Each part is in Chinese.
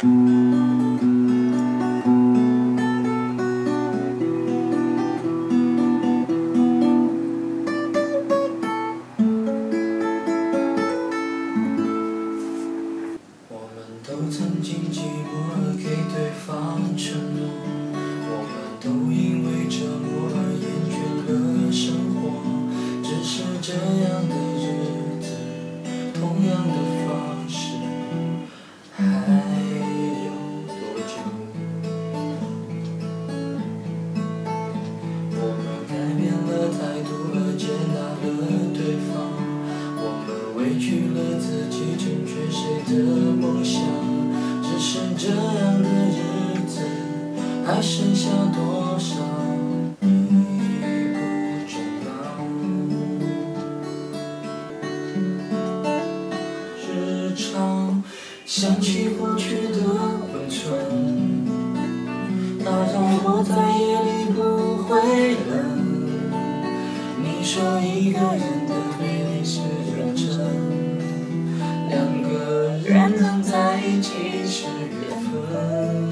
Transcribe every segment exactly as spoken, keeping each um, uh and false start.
都曾经寂寞而给对方承诺，我们都因为折磨而厌倦了生活。只是这样的日子，同样的方式，还有多久？我们改变了态度而接纳了对方，我们委屈了自己，成全谁的梦想？只是这样的日子，还剩下多少已不重要。时常想起过去的温存，它让我在夜里不会冷。你说一个人的美丽是认真，两个人能在一起是缘分。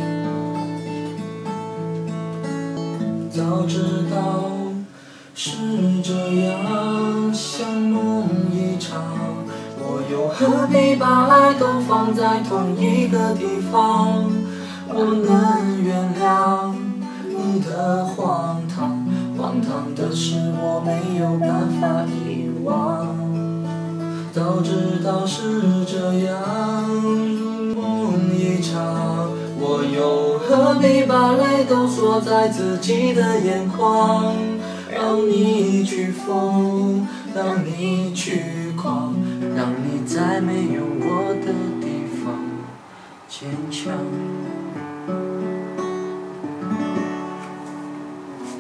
早知道是这样，像梦一场，我又何必把爱都放在同一个地方？我能原谅你的荒唐，荒唐的是我没有办法遗忘。早知道是这样，如梦一场，我又何必把泪都锁在自己的眼眶？让你去疯，让你去狂，让你在没有我的地方坚强。